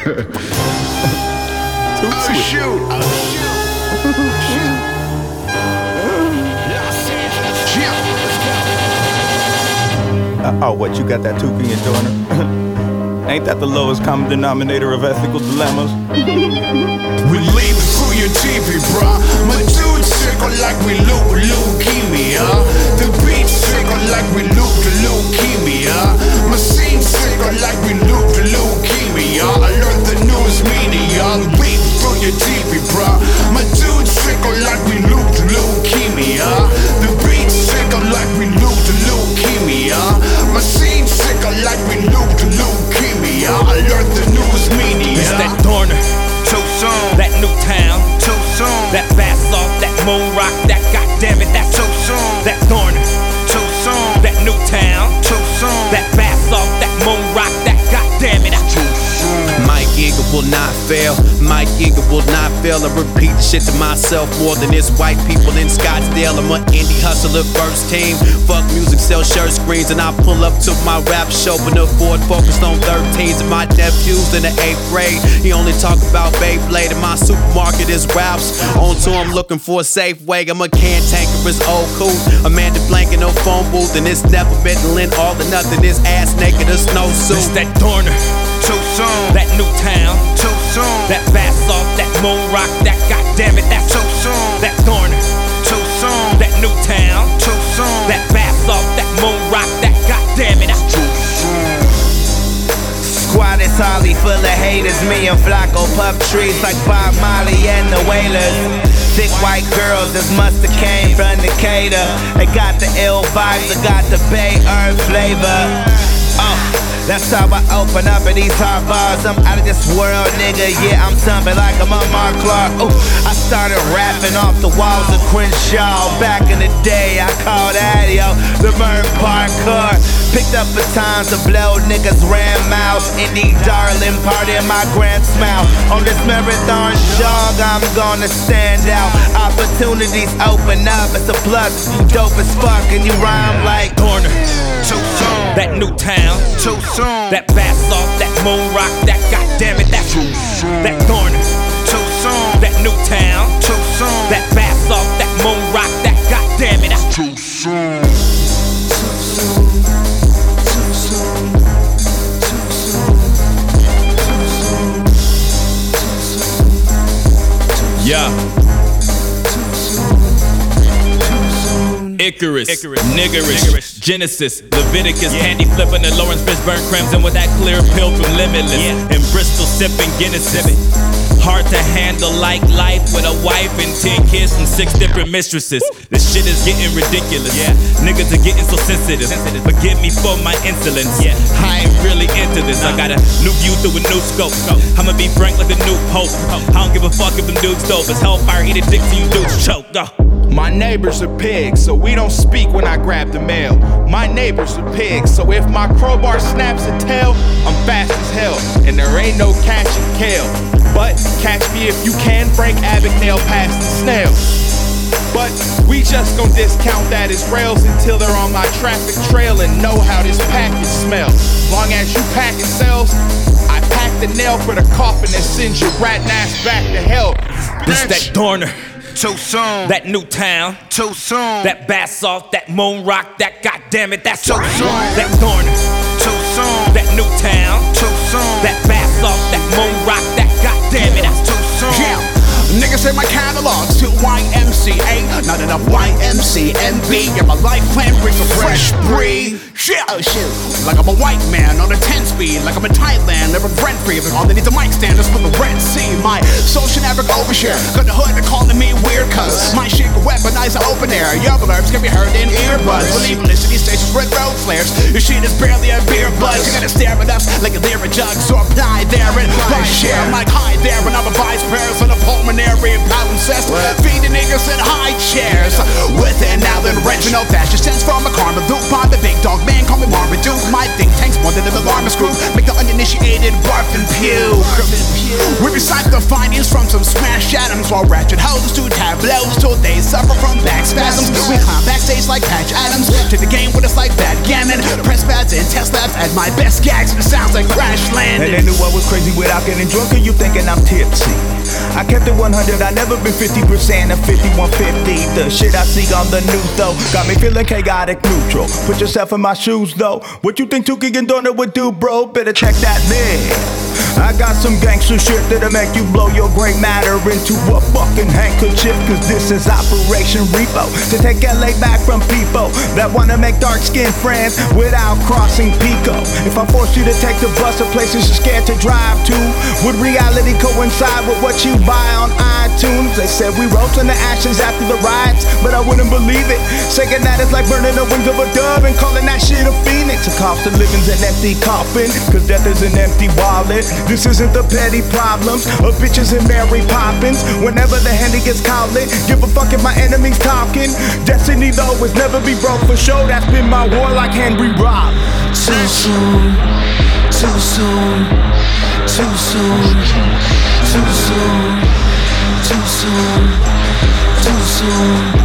Shoot. Oh, what, you got that too in your joiner? Ain't that the lowest common denominator of ethical dilemmas? We leave it through your TV, bruh. My dudes tickle like we leukemia. The beats tickle like we leukemia. My scenes tickle like we leukemia. Alert the news media. Leave it through your TV, bruh. My dudes tickle like we leukemia. The beats tickle like we leukemia. My scenes tickle like we leukemia. Alert the news media. It's that Dorner. Too soon. That new town. Too soon. That fast off, that moon rock, that goddamn it, that's Too soon. That Dorner. Too soon. That new town. Too soon. That fast off, that moon rock, that goddamn it, that's Mike Eagle will not fail. Mike Eagle will not fail. I repeat the shit to myself more than it's white people in Scottsdale. I'm an indie hustler, first team. Fuck music, sell shirt screens, and I pull up to my rap show. But the Ford focused on 13s and my nephews in the 8th grade. He only talk about Beyblade, and my supermarket is Ralph's. On tour, I'm looking for a safe way. I'm a cantankerous old coot. Amanda Blank in no phone booth, and it's never Ritalin, all or nothing. This ass naked, a snowsuit. It's that Dorner. Too soon. That new town. Too soon. That fast off, that moon rock, that goddamn it, that's Too soon. That Dorner. Too soon. That new town. Too soon. That fast off, that moon rock, that goddamn it, that's Squad is Holly, full of haters. Me and Flacco puff trees like Bob Marley and the Wailers. Thick white girls, this must've came from Decatur. They got the ill vibes, they got the Bay Earth flavor. That's how I open up in these hot bars. I'm out of this world, nigga. Yeah, I'm something like I'm on Mark Clark. Ooh, I started rapping off the walls of Crenshaw. Back in the day, I called that, yo, the Murph Parkour. Picked up batons to blow, niggas ran mouths. Indie darling, party in my grand smile. On this marathon jog, I'm gonna stand out. Opportunities open up, it's a plus. You dope as fuck and you rhyme like Dorner. Too soon. That new town. Too soon. That fast off, that moon rock, that goddamn it, that's That Dorner. Too soon. That new town. Too soon. That fast off, that moon rock, that goddamn it, that's Too soon. Yeah. Icarus, niggerish, Genesis, Leviticus, candy flipping the Lawrence Fishburne crimson with that clear pill from Limitless. In Bristol sipping Guinness. Hard to handle like life with a wife and 10 kids from 6 different mistresses. This shit is getting ridiculous. Niggas are getting so sensitive. Forgive me for my insolence. I ain't really into this. I got a new view through a new scope. I'ma be frank like the new pope. I don't give a fuck if them dudes dope. It's hellfire, eat a dick till you dudes choke. My neighbors are pigs, so we don't speak when I grab the mail. My neighbors are pigs, so if my crowbar snaps a tail, I'm fast as hell, and there ain't no catching kale. But catch me if you can, Frank Abagnale past the snail. But we just gon' discount that as rails until they're on my traffic trail and know how this package smells. Long as you pack and sells, I pack the nail for the coffin that sends your rat ass back to hell. This that Dorner. Too soon. That new town. Too soon. That bass off, that moon rock, that goddamn it, that's Too soon. That Dorner. Too soon. That new town. Too soon. That bass off, that moon rock, that goddamn it, that's Too soon. Yeah. Niggas say my catalog's too YMCA, not enough YMCMB. Yeah, my life plan brings a fresh breed. Shit, oh shit. Like I'm a white man on a 10-speed, like I'm in Thailand, living rent-free. All they need the mic standards for the Red Sea. My social network overshare, got the hood calling me weird, cuz my shit can weaponize the open air. Your blurbs can be heard in earbuds. Believe in listening stations, red road flares. Your shit is barely a beer buzz. You gotta stare at us like a lyric jug, so apply there and buy share. I'm like hi there, and I'm a vice prayers on a pulmonary palimpsest. Feeding niggas in high chairs. With an Alan Reginald Thatcher stands for McCormick Luke by the big dog man, call me Marvin Duke. My think tank's more than an alarmist group. Make the uninitiated barf and puke. We recite the findings from some smashed atoms, while ratchet hoes do tableaus till they suffer from back spasms. We climb backstage like Patch Adams, to the game with us like backgammon. Press pads and test labs at my best gags, it sounds like crash landing. And they knew I was crazy without getting drunk, and you thinking I'm tipsy. I kept it 100, I never been 50% of 5150. The shit I see on the news though got me feeling chaotic neutral. Put yourself in my shoes though. What you think Tuki and Donner would do, bro? Better check that there. I got some gangster shit that'll make you blow your gray matter into a fucking handkerchief. Cause this is Operation Repo, to take LA back from people that wanna make dark-skinned friends without crossing Pico. If I forced you to take the bus to places you're scared to drive to, would reality coincide with what you buy on iTunes? They said we rose in the ashes after the riots, but I wouldn't believe it. Saying that it's like burning the wings of a dove and calling that shit a phoenix. A cost of living's an empty coffin, cause death is an empty wallet. This isn't the petty problems of bitches and Mary Poppins. Whenever the handy gets calling, give a fuck if my enemies talking. Destiny though is never be broke for sure. That's been my war like Henry Robb. Too soon, too soon, too soon, too soon, too soon, too soon.